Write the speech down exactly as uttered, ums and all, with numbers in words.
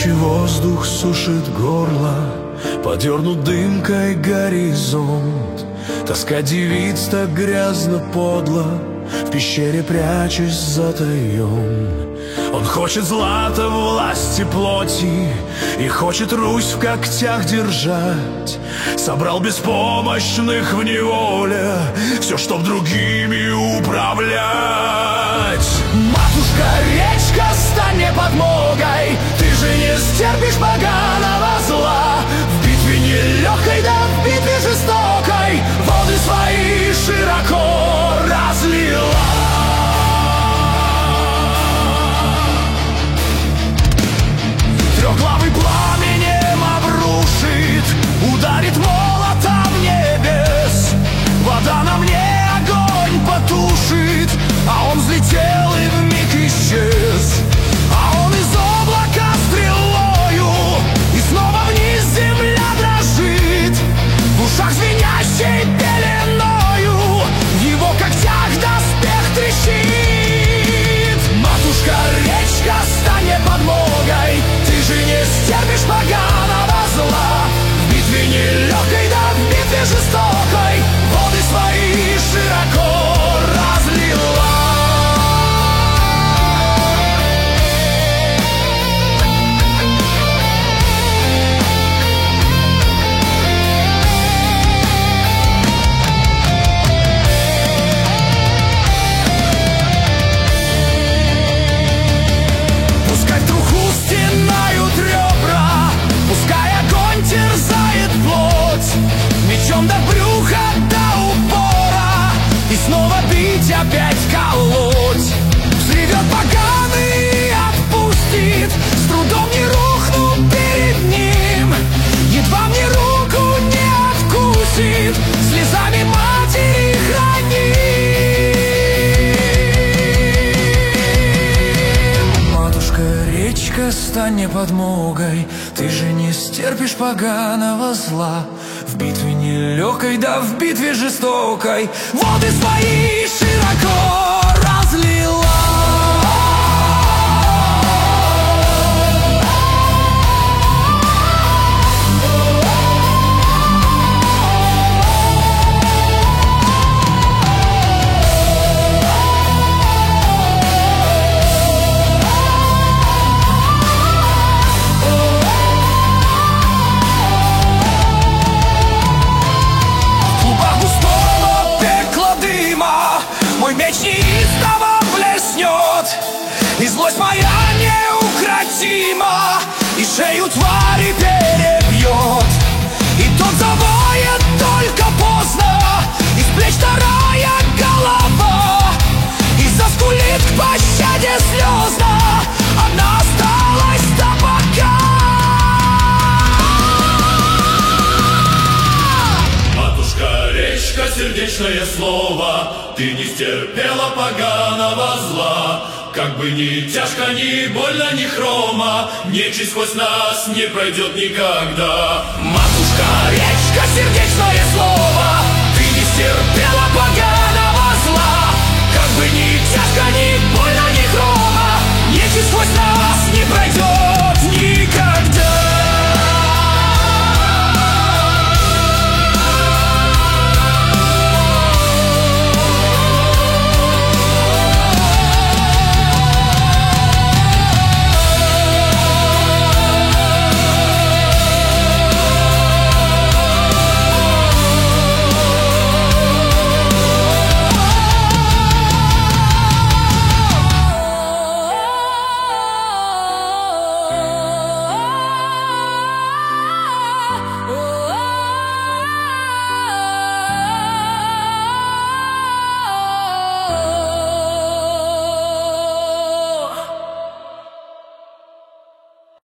Горячий воздух сушит горло, подернут дымкой горизонт. Тоска девиц так грязно подло, в пещере прячусь затаён. Он хочет злата, власти плоти, и хочет Русь в когтях держать. Собрал беспомощных в неволе, все, чтоб другими управлять. Матушка, речка, стань мне подмогой, ты же не стерпишь поганого зла. В битве нелегкой, да в битве жестокой воды свои широко разлила. Трехглавый пламенем обрушит, ударит молотом небес. Вода на мне огонь потушит, а он взлетел и вмиг исчез. А он из облака стрелою, и снова вниз земля дрожит. В ушах звенящей пеленою, в его когтях доспех трещит. Матушка, речка, стань мне подмогой, ты же не стерпишь поганого зла. В битве нелегкой, да в битве жестокой воды свои широко разлила. Пускай в труху стенают ребра, пускай огонь терзает плоть. Мечом до брюха, до упора, и снова бить, опять колоть. Взревет поганый и отпустит, с трудом не рухну перед ним. Едва мне руку не откусит, слезами матери храним. Матушка, речка, стань мне подмогой, ты же не стерпишь поганого зла. В битве нелегкой, да в битве жестокой воды свои широко разлила. Мой меч неистово блеснет, и злость моя неукротима, и шею твари перебьет. И тот завоет только поздно, из плеч вторая голова, и заскулит к пощаде слезно, она осталась до бока. Матушка, речка, сердечное слово, ты не стерпела поганого зла. Как бы ни тяжко, ни больно, ни хрома, нечисть сквозь нас не пройдет никогда. Матушка, речка, сердечное слово, ты не стерпела